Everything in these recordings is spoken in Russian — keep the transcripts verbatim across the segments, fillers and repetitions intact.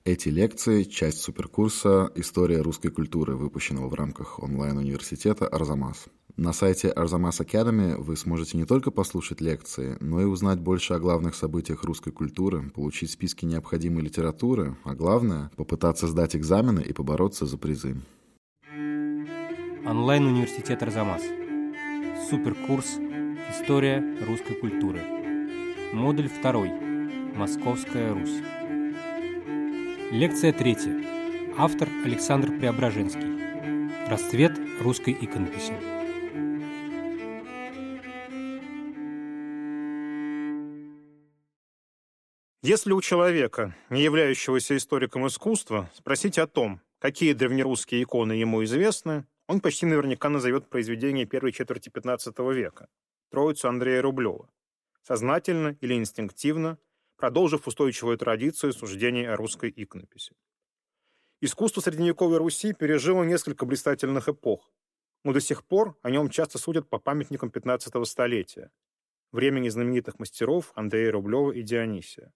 Эти лекции – часть суперкурса «История русской культуры», выпущенного в рамках онлайн-университета «Арзамас». На сайте Арзамас Academy вы сможете не только послушать лекции, но и узнать больше о главных событиях русской культуры, получить списки необходимой литературы, а главное – попытаться сдать экзамены и побороться за призы. Онлайн-университет Арзамас. Суперкурс «История русской культуры». Модуль второй. Московская Русь. Лекция третья. Автор Александр Преображенский. Расцвет русской иконописи. Если у человека, не являющегося историком искусства, спросить о том, какие древнерусские иконы ему известны, он почти наверняка назовет произведение первой четверти пятнадцатого века, Троицу Андрея Рублева, сознательно или инстинктивно продолжив устойчивую традицию суждений о русской иконописи. Искусство средневековой Руси пережило несколько блистательных эпох, но до сих пор о нем часто судят по памятникам пятнадцатого столетия, времени знаменитых мастеров Андрея Рублева и Дионисия.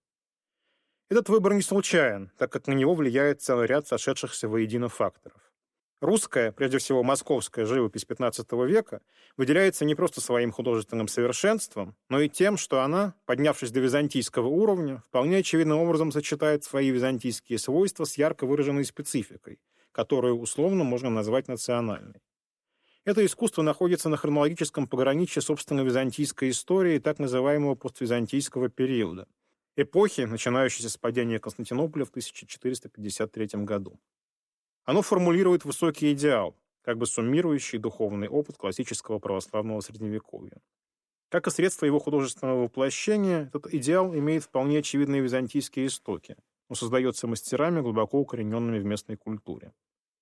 Этот выбор не случайен, так как на него влияет целый ряд сошедшихся воедино факторов. Русская, прежде всего московская живопись пятнадцатого века выделяется не просто своим художественным совершенством, но и тем, что она, поднявшись до византийского уровня, вполне очевидным образом сочетает свои византийские свойства с ярко выраженной спецификой, которую условно можно назвать национальной. Это искусство находится на хронологическом пограничье собственной византийской истории так называемого поствизантийского периода, эпохи, начинающейся с падения Константинополя в тысяча четыреста пятьдесят третьем году. Оно формулирует высокий идеал, как бы суммирующий духовный опыт классического православного средневековья. Как и средство его художественного воплощения, этот идеал имеет вполне очевидные византийские истоки, но создается мастерами, глубоко укорененными в местной культуре.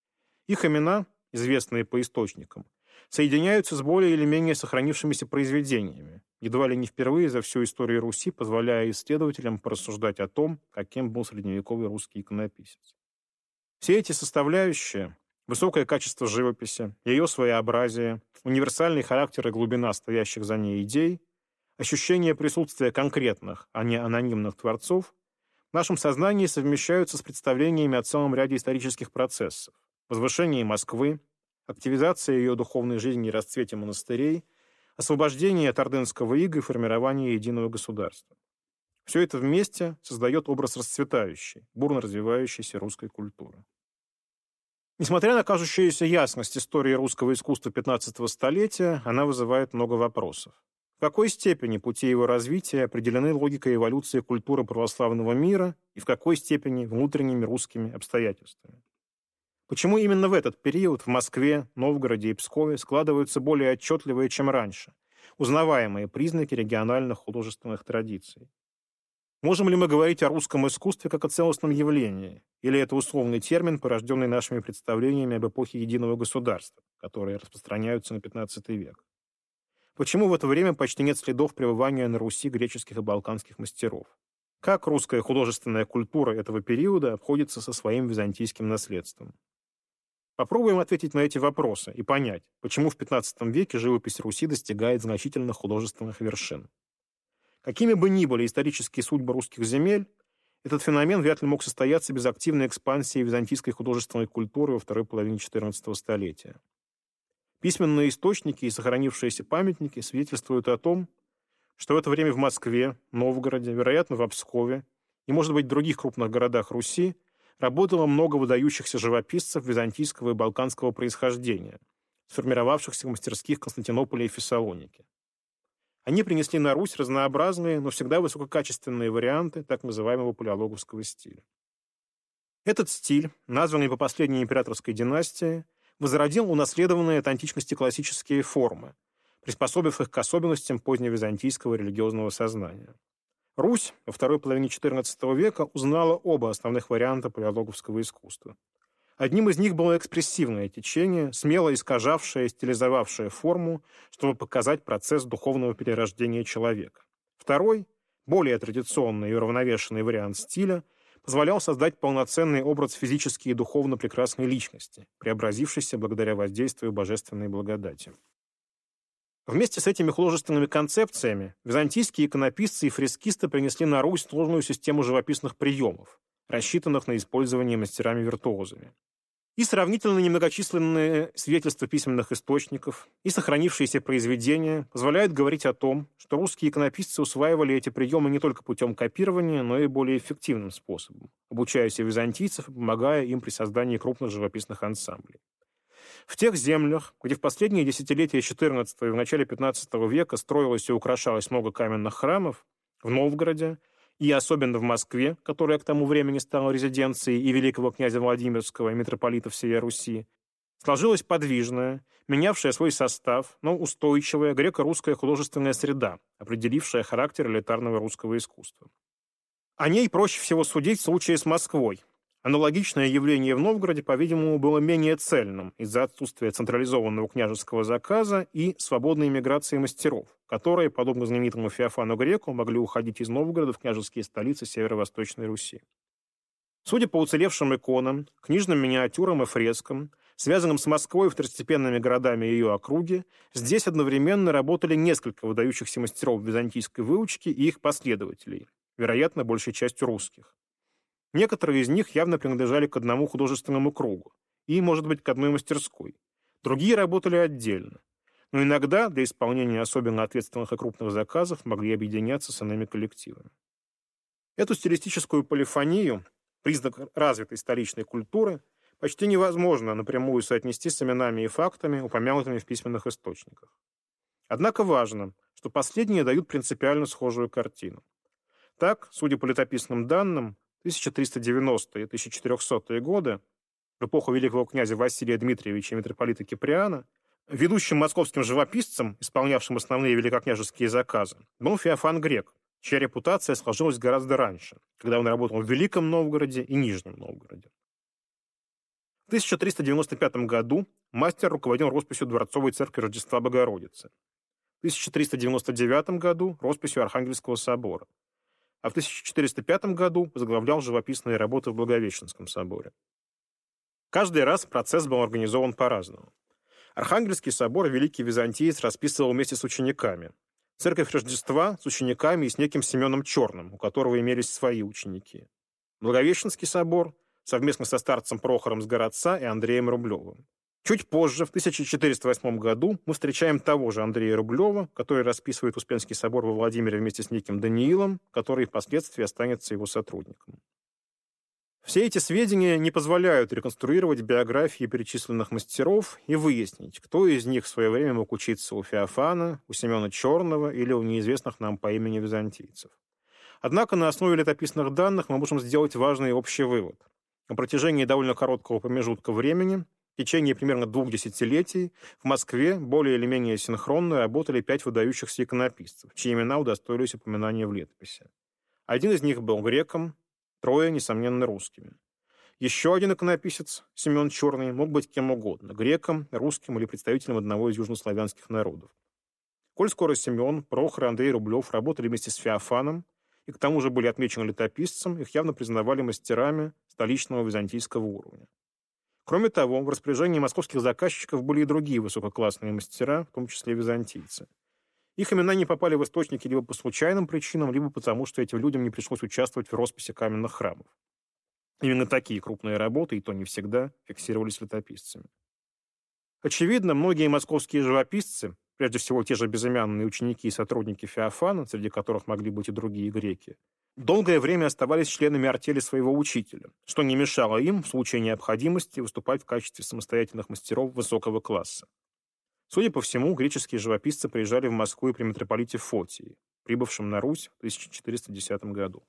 Их имена, известные по источникам, соединяются с более или менее сохранившимися произведениями, едва ли не впервые за всю историю Руси, позволяя исследователям порассуждать о том, каким был средневековый русский иконописец. Все эти составляющие – высокое качество живописи, ее своеобразие, универсальный характер и глубина стоящих за ней идей, ощущение присутствия конкретных, а не анонимных творцов – в нашем сознании совмещаются с представлениями о целом ряде исторических процессов – возвышении Москвы, активизации ее духовной жизни и расцвете монастырей, освобождении от ордынского ига и формировании единого государства. Все это вместе создает образ расцветающей, бурно развивающейся русской культуры. Несмотря на кажущуюся ясность истории русского искусства пятнадцатого столетия, она вызывает много вопросов. В какой степени пути его развития определены логикой эволюции культуры православного мира и в какой степени внутренними русскими обстоятельствами? Почему именно в этот период в Москве, Новгороде и Пскове складываются более отчетливые, чем раньше, узнаваемые признаки региональных художественных традиций? Можем ли мы говорить о русском искусстве как о целостном явлении, или это условный термин, порожденный нашими представлениями об эпохе единого государства, которые распространяются на пятнадцатый век? Почему в это время почти нет следов пребывания на Руси греческих и балканских мастеров? Как русская художественная культура этого периода обходится со своим византийским наследством? Попробуем ответить на эти вопросы и понять, почему в пятнадцатом веке живопись Руси достигает значительных художественных вершин. Какими бы ни были исторические судьбы русских земель, этот феномен вряд ли мог состояться без активной экспансии византийской художественной культуры во второй половине четырнадцатого столетия. Письменные источники и сохранившиеся памятники свидетельствуют о том, что в это время в Москве, Новгороде, вероятно, в Пскове и, может быть, в других крупных городах Руси работало много выдающихся живописцев византийского и балканского происхождения, сформировавшихся в мастерских Константинополя и Фессалоники. Они принесли на Русь разнообразные, но всегда высококачественные варианты так называемого палеологовского стиля. Этот стиль, названный по последней императорской династии, возродил унаследованные от античности классические формы, приспособив их к особенностям поздневизантийского религиозного сознания. Русь во второй половине четырнадцатого века узнала оба основных варианта палеологовского искусства. Одним из них было экспрессивное течение, смело искажавшее и стилизовавшее форму, чтобы показать процесс духовного перерождения человека. Второй, более традиционный и уравновешенный вариант стиля, позволял создать полноценный образ физически и духовно прекрасной личности, преобразившейся благодаря воздействию божественной благодати. Вместе с этими художественными концепциями византийские иконописцы и фрескисты принесли на Русь сложную систему живописных приемов, рассчитанных на использование мастерами-виртуозами. И сравнительно немногочисленные свидетельства письменных источников и сохранившиеся произведения позволяют говорить о том, что русские иконописцы усваивали эти приемы не только путем копирования, но и более эффективным способом, обучаясь у византийцев и помогая им при создании крупных живописных ансамблей. В тех землях, где в последние десятилетия четырнадцатого и в начале пятнадцатого века строилось и украшалось много каменных храмов, в Новгороде, и особенно в Москве, которая к тому времени стала резиденцией и великого князя Владимирского, и митрополита всей Руси, сложилась подвижная, менявшая свой состав, но устойчивая греко-русская художественная среда, определившая характер элитарного русского искусства. О ней проще всего судить в случае с Москвой. Аналогичное явление в Новгороде, по-видимому, было менее цельным из-за отсутствия централизованного княжеского заказа и свободной миграции мастеров, которые, подобно знаменитому Феофану Греку, могли уходить из Новгорода в княжеские столицы Северо-Восточной Руси. Судя по уцелевшим иконам, книжным миниатюрам и фрескам, связанным с Москвой и второстепенными городами ее округи, здесь одновременно работали несколько выдающихся мастеров византийской выучки и их последователей, вероятно, большей частью русских. Некоторые из них явно принадлежали к одному художественному кругу и, может быть, к одной мастерской. Другие работали отдельно. Но иногда для исполнения особенно ответственных и крупных заказов могли объединяться с иными коллективами. Эту стилистическую полифонию, признак развитой столичной культуры, почти невозможно напрямую соотнести с именами и фактами, упомянутыми в письменных источниках. Однако важно, что последние дают принципиально схожую картину. Так, судя по летописным данным, тысяча триста девяностые и тысяча четырехсотые годы, в эпоху великого князя Василия Дмитриевича и митрополита Киприана, ведущим московским живописцем, исполнявшим основные великокняжеские заказы, был Феофан Грек, чья репутация сложилась гораздо раньше, когда он работал в Великом Новгороде и Нижнем Новгороде. В тысяча триста девяносто пятом году мастер руководил росписью Дворцовой церкви Рождества Богородицы, в тысяча триста девяносто девятом году росписью Архангельского собора, а в тысяча четыреста пятом году возглавлял живописные работы в Благовещенском соборе. Каждый раз процесс был организован по-разному. Архангельский собор великий византиец расписывал вместе с учениками. Церковь Рождества с учениками и с неким Семеном Черным, у которого имелись свои ученики. Благовещенский собор совместно со старцем Прохором с Городца и Андреем Рублевым. Чуть позже, в тысяча четыреста восьмом году, мы встречаем того же Андрея Рублева, который расписывает Успенский собор во Владимире вместе с неким Даниилом, который впоследствии останется его сотрудником. Все эти сведения не позволяют реконструировать биографии перечисленных мастеров и выяснить, кто из них в свое время мог учиться у Феофана, у Семена Черного или у неизвестных нам по имени византийцев. Однако на основе летописных данных мы можем сделать важный общий вывод. На протяжении довольно короткого промежутка времени, в течение примерно двух десятилетий, в Москве более или менее синхронно работали пять выдающихся иконописцев, чьи имена удостоились упоминания в летописи. Один из них был греком, трое, несомненно, русскими. Еще один иконописец, Семен Черный, мог быть кем угодно – греком, русским или представителем одного из южнославянских народов. Коль скоро Семен, Прохор и Андрей Рублев работали вместе с Феофаном и к тому же были отмечены летописцем, их явно признавали мастерами столичного византийского уровня. Кроме того, в распоряжении московских заказчиков были и другие высококлассные мастера, в том числе византийцы. Их имена не попали в источники либо по случайным причинам, либо потому, что этим людям не пришлось участвовать в росписи каменных храмов. Именно такие крупные работы, и то не всегда, фиксировались летописцами. Очевидно, многие московские живописцы, прежде всего те же безымянные ученики и сотрудники Феофана, среди которых могли быть и другие греки, долгое время оставались членами артели своего учителя, что не мешало им в случае необходимости выступать в качестве самостоятельных мастеров высокого класса. Судя по всему, греческие живописцы приезжали в Москву и при митрополите Фотии, прибывшем на Русь в тысяча четыреста десятом году.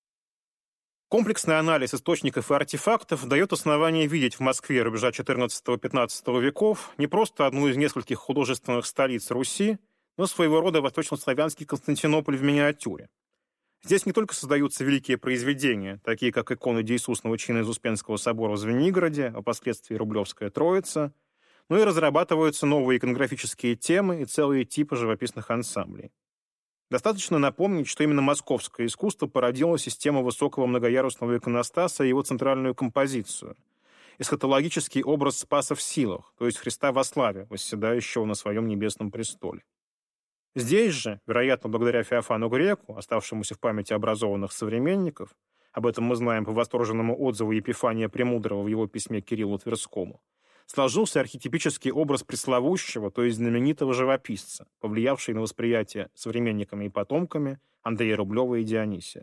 Комплексный анализ источников и артефактов дает основание видеть в Москве рубежа четырнадцатого-пятнадцатого веков не просто одну из нескольких художественных столиц Руси, но своего рода восточнославянский Константинополь в миниатюре. Здесь не только создаются великие произведения, такие как иконы Деисусного чина из Успенского собора в Звенигороде, а впоследствии Рублевская Троица, но и разрабатываются новые иконографические темы и целые типы живописных ансамблей. Достаточно напомнить, что именно московское искусство породило систему высокого многоярусного иконостаса и его центральную композицию – эсхатологический образ Спаса в силах, то есть Христа во славе, восседающего на своем небесном престоле. Здесь же, вероятно, благодаря Феофану Греку, оставшемуся в памяти образованных современников, об этом мы знаем по восторженному отзыву Епифания Премудрого в его письме Кириллу Тверскому, сложился архетипический образ пресловущего, то есть знаменитого живописца, повлиявший на восприятие современниками и потомками Андрея Рублева и Дионисия.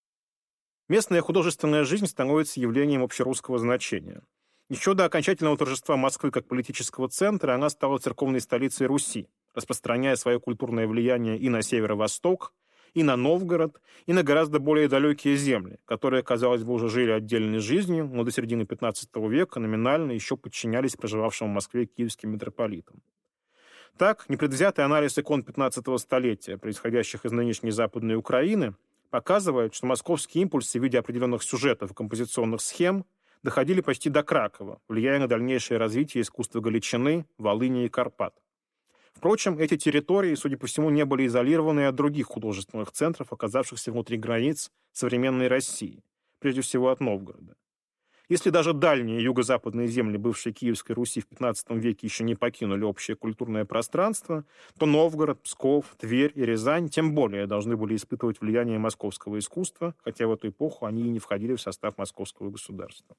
Местная художественная жизнь становится явлением общерусского значения. Еще до окончательного торжества Москвы как политического центра она стала церковной столицей Руси, распространяя свое культурное влияние и на северо-восток, и на Новгород, и на гораздо более далекие земли, которые, казалось бы, уже жили отдельной жизнью, но до середины пятнадцатого века номинально еще подчинялись проживавшим в Москве киевским митрополитам. Так, непредвзятый анализ икон пятнадцатого столетия, происходящих из нынешней Западной Украины, показывает, что московские импульсы в виде определенных сюжетов и композиционных схем доходили почти до Кракова, влияя на дальнейшее развитие искусства Галичины, Волыни и Карпат. Впрочем, эти территории, судя по всему, не были изолированы от других художественных центров, оказавшихся внутри границ современной России, прежде всего от Новгорода. Если даже дальние юго-западные земли бывшей Киевской Руси в пятнадцатом веке еще не покинули общее культурное пространство, то Новгород, Псков, Тверь и Рязань тем более должны были испытывать влияние московского искусства, хотя в эту эпоху они и не входили в состав московского государства.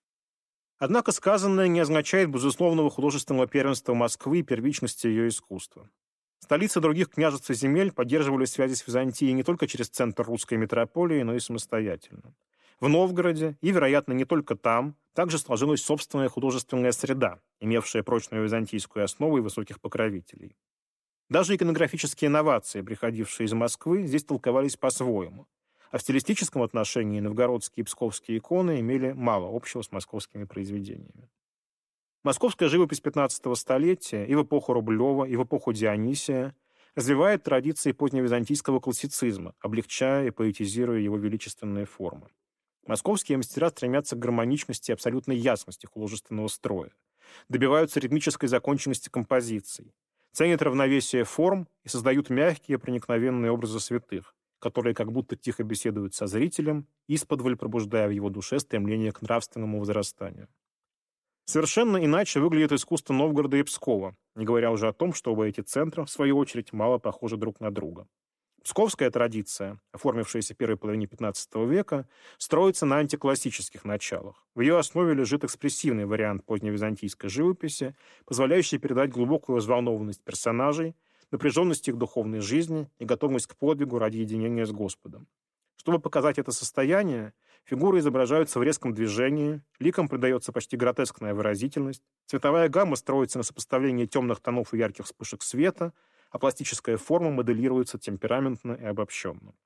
Однако сказанное не означает безусловного художественного первенства Москвы и первичности ее искусства. Столицы других княжеств и земель поддерживали связи с Византией не только через центр русской метрополии, но и самостоятельно. В Новгороде, и, вероятно, не только там, также сложилась собственная художественная среда, имевшая прочную византийскую основу и высоких покровителей. Даже иконографические новации, приходившие из Москвы, здесь толковались по-своему, а в стилистическом отношении новгородские и псковские иконы имели мало общего с московскими произведениями. Московская живопись пятнадцатого столетия и в эпоху Рублева, и в эпоху Дионисия развивает традиции поздневизантийского классицизма, облегчая и поэтизируя его величественные формы. Московские мастера стремятся к гармоничности и абсолютной ясности художественного строя, добиваются ритмической законченности композиций, ценят равновесие форм и создают мягкие проникновенные образы святых, которые как будто тихо беседуют со зрителем, исподволь пробуждая в его душе стремление к нравственному возрастанию. Совершенно иначе выглядит искусство Новгорода и Пскова, не говоря уже о том, что оба эти центра, в свою очередь, мало похожи друг на друга. Псковская традиция, оформившаяся в первой половине пятнадцатого века, строится на антиклассических началах. В ее основе лежит экспрессивный вариант поздневизантийской живописи, позволяющий передать глубокую взволнованность персонажей, напряженность их духовной жизни и готовность к подвигу ради единения с Господом. Чтобы показать это состояние, фигуры изображаются в резком движении, ликам придается почти гротескная выразительность, цветовая гамма строится на сопоставлении темных тонов и ярких вспышек света, а пластическая форма моделируется темпераментно и обобщенно.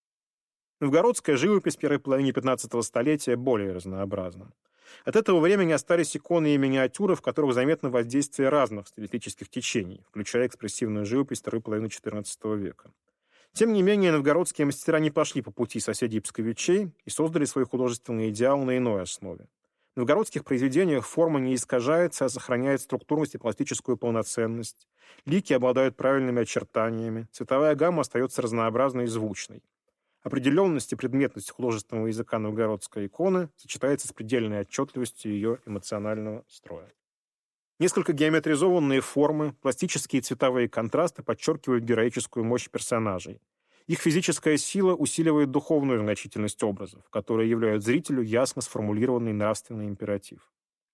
Новгородская живопись первой половины пятнадцатого столетия более разнообразна. От этого времени остались иконы и миниатюры, в которых заметно воздействие разных стилистических течений, включая экспрессивную живопись второй половины четырнадцатого века. Тем не менее, новгородские мастера не пошли по пути соседей псковичей и создали свой художественный идеал на иной основе. В новгородских произведениях форма не искажается, а сохраняет структурность и пластическую полноценность. Лики обладают правильными очертаниями, цветовая гамма остается разнообразной и звучной. Определенность и предметность художественного языка новгородской иконы сочетается с предельной отчетливостью ее эмоционального строя. Несколько геометризованные формы, пластические цветовые контрасты подчеркивают героическую мощь персонажей. Их физическая сила усиливает духовную значительность образов, которые являют зрителю ясно сформулированный нравственный императив.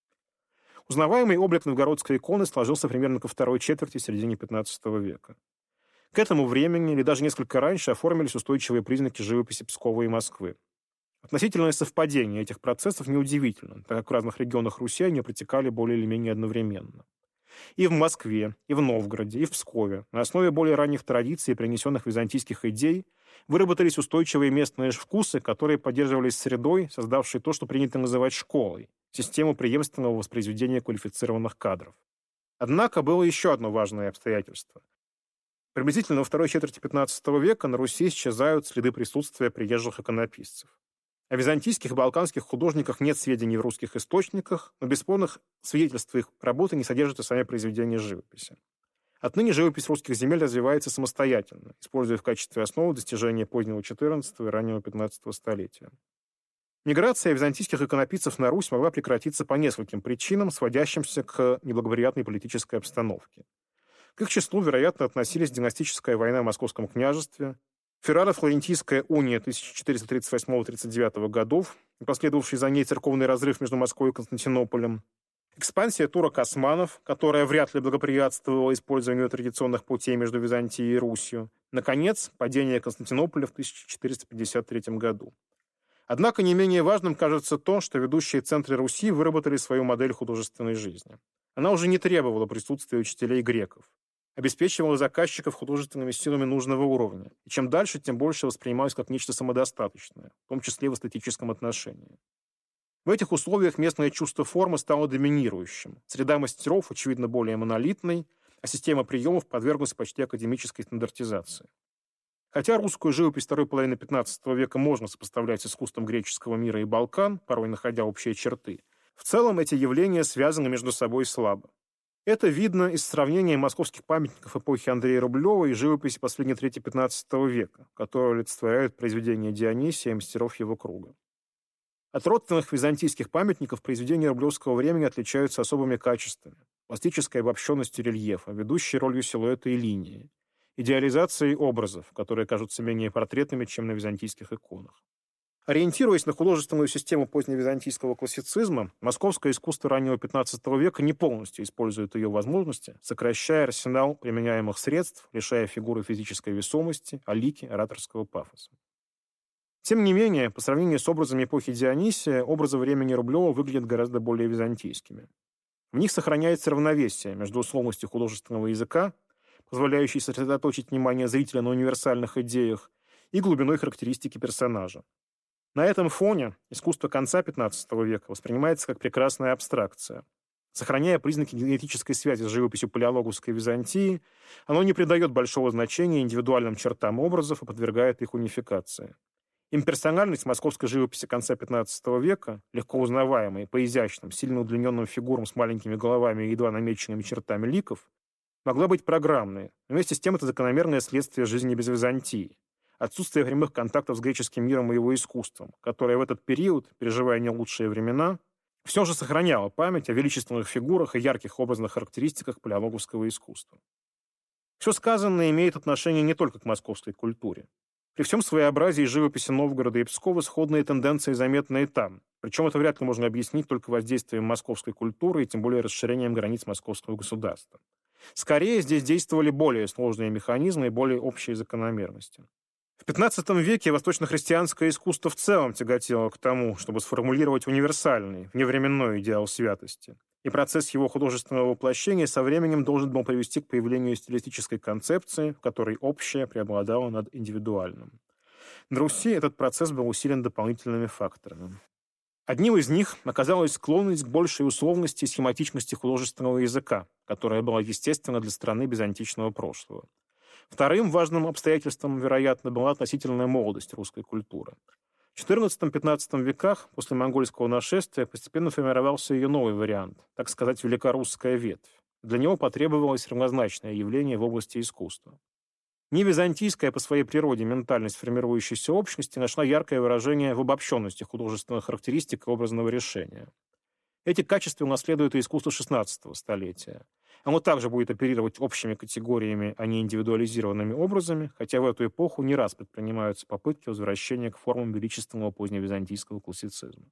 Узнаваемый облик новгородской иконы сложился примерно ко второй четверти середины пятнадцатого века. К этому времени, или даже несколько раньше, оформились устойчивые признаки живописи Пскова и Москвы. Относительное совпадение этих процессов неудивительно, так как в разных регионах Руси они протекали более или менее одновременно. И в Москве, и в Новгороде, и в Пскове на основе более ранних традиций и принесенных византийских идей выработались устойчивые местные вкусы, которые поддерживались средой, создавшей то, что принято называть школой, систему преемственного воспроизведения квалифицированных кадров. Однако было еще одно важное обстоятельство. Приблизительно во второй четверти пятнадцатого века на Руси исчезают следы присутствия приезжих иконописцев. О византийских и балканских художниках нет сведений в русских источниках, но бесспорных свидетельств их работы не содержат и сами произведения живописи. Отныне живопись русских земель развивается самостоятельно, используя в качестве основы достижения позднего четырнадцатого и раннего пятнадцатого столетия. Миграция византийских иконописцев на Русь могла прекратиться по нескольким причинам, сводящимся к неблагоприятной политической обстановке. К их числу, вероятно, относились династическая война в Московском княжестве, Ферраро-Флорентийская уния тысяча четыреста тридцать восьмого — тридцать девятого годов, и последовавший за ней церковный разрыв между Москвой и Константинополем, экспансия турок османов, которая вряд ли благоприятствовала использованию традиционных путей между Византией и Русью, наконец, падение Константинополя в тысяча четыреста пятьдесят третьем году. Однако не менее важным кажется то, что ведущие центры Руси выработали свою модель художественной жизни. Она уже не требовала присутствия учителей греков, обеспечивала заказчиков художественными силами нужного уровня, и чем дальше, тем больше воспринималась как нечто самодостаточное, в том числе в эстетическом отношении. В этих условиях местное чувство формы стало доминирующим, среда мастеров, очевидно, более монолитной, а система приемов подверглась почти академической стандартизации. Хотя русскую живопись второй половины пятнадцатого века можно сопоставлять с искусством греческого мира и Балкан, порой находя общие черты, в целом эти явления связаны между собой слабо. Это видно из сравнения московских памятников эпохи Андрея Рублева и живописи последней трети пятнадцатого века, которые олицетворяют произведения Дионисия и мастеров его круга. От родственных византийских памятников произведения рублевского времени отличаются особыми качествами: пластической обобщенностью рельефа, ведущей ролью силуэта и линии, идеализацией образов, которые кажутся менее портретными, чем на византийских иконах. Ориентируясь на художественную систему поздневизантийского классицизма, московское искусство раннего пятнадцатого века не полностью использует ее возможности, сокращая арсенал применяемых средств, лишая фигуры физической весомости, а лики ораторского пафоса. Тем не менее, по сравнению с образами эпохи Дионисия, образы времени Рублева выглядят гораздо более византийскими. В них сохраняется равновесие между условностью художественного языка, позволяющей сосредоточить внимание зрителя на универсальных идеях, и глубиной характеристики персонажа. На этом фоне искусство конца пятнадцатого века воспринимается как прекрасная абстракция. Сохраняя признаки генетической связи с живописью палеологовской Византии, оно не придает большого значения индивидуальным чертам образов и подвергает их унификации. Имперсональность московской живописи конца пятнадцатого века, легко узнаваемой по изящным, сильно удлиненным фигурам с маленькими головами и едва намеченными чертами ликов, могла быть программной, но вместе с тем это закономерное следствие жизни без Византии, отсутствие прямых контактов с греческим миром и его искусством, которое в этот период, переживая не лучшие времена, все же сохраняло память о величественных фигурах и ярких образных характеристиках палеологовского искусства. Все сказанное имеет отношение не только к московской культуре. При всем своеобразии живописи Новгорода и Пскова сходные тенденции заметны и там, причем это вряд ли можно объяснить только воздействием московской культуры и тем более расширением границ московского государства. Скорее, здесь действовали более сложные механизмы и более общие закономерности. В пятнадцатом веке восточно-христианское искусство в целом тяготело к тому, чтобы сформулировать универсальный, вневременной идеал святости, и процесс его художественного воплощения со временем должен был привести к появлению стилистической концепции, в которой общее преобладало над индивидуальным. На Руси этот процесс был усилен дополнительными факторами. Одним из них оказалась склонность к большей условности и схематичности художественного языка, которая была естественна для страны византичного прошлого. Вторым важным обстоятельством, вероятно, была относительная молодость русской культуры. В четырнадцатом-пятнадцатом веках, после монгольского нашествия, постепенно формировался ее новый вариант, так сказать, великорусская ветвь. Для него потребовалось равнозначное явление в области искусства. Не византийская по своей природе ментальность формирующейся общности нашла яркое выражение в обобщенности художественных характеристик и образного решения. Эти качества унаследуют и искусство шестнадцатого столетия. Оно также будет оперировать общими категориями, а не индивидуализированными образами, хотя в эту эпоху не раз предпринимаются попытки возвращения к формам величественного поздневизантийского классицизма.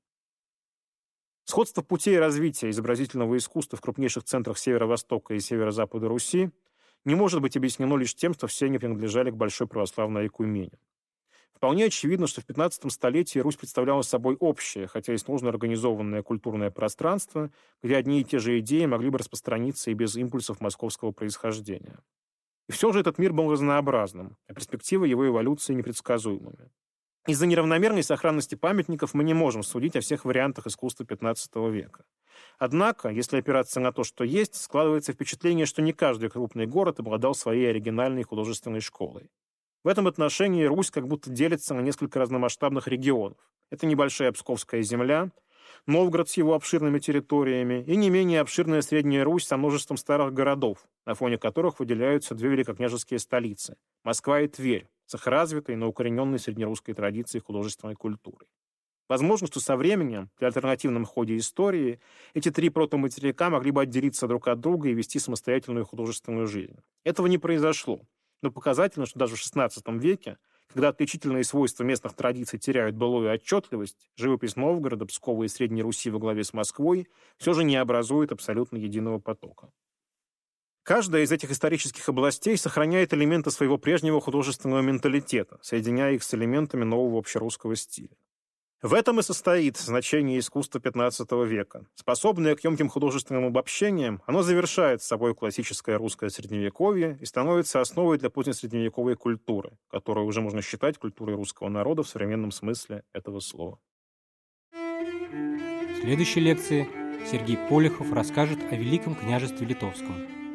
Сходство путей развития изобразительного искусства в крупнейших центрах северо-востока и северо-запада Руси не может быть объяснено лишь тем, что все они принадлежали к большой православной ойкумене. Вполне очевидно, что в пятнадцатом столетии Русь представляла собой общее, хотя и сложно организованное культурное пространство, где одни и те же идеи могли бы распространиться и без импульсов московского происхождения. И все же этот мир был разнообразным, а перспективы его эволюции непредсказуемыми. Из-за неравномерной сохранности памятников мы не можем судить о всех вариантах искусства пятнадцатого века. Однако, если опираться на то, что есть, складывается впечатление, что не каждый крупный город обладал своей оригинальной художественной школой. В этом отношении Русь как будто делится на несколько разномасштабных регионов. Это небольшая Псковская земля, Новгород с его обширными территориями и не менее обширная Средняя Русь со множеством старых городов, на фоне которых выделяются две великокняжеские столицы – Москва и Тверь, с их развитой, но укорененной среднерусской традицией художественной культуры. Возможно, что со временем, при альтернативном ходе истории, эти три протоматерика могли бы отделиться друг от друга и вести самостоятельную художественную жизнь. Этого не произошло. Но показательно, что даже в шестнадцатом веке, когда отличительные свойства местных традиций теряют былую отчетливость, живопись Новгорода, Пскова и Средней Руси во главе с Москвой все же не образует абсолютно единого потока. Каждая из этих исторических областей сохраняет элементы своего прежнего художественного менталитета, соединяя их с элементами нового общерусского стиля. В этом и состоит значение искусства пятнадцатого века. Способное к емким художественным обобщениям, оно завершает с собой классическое русское средневековье и становится основой для позднесредневековой культуры, которую уже можно считать культурой русского народа в современном смысле этого слова. В следующей лекции Сергей Полихов расскажет о Великом княжестве Литовском.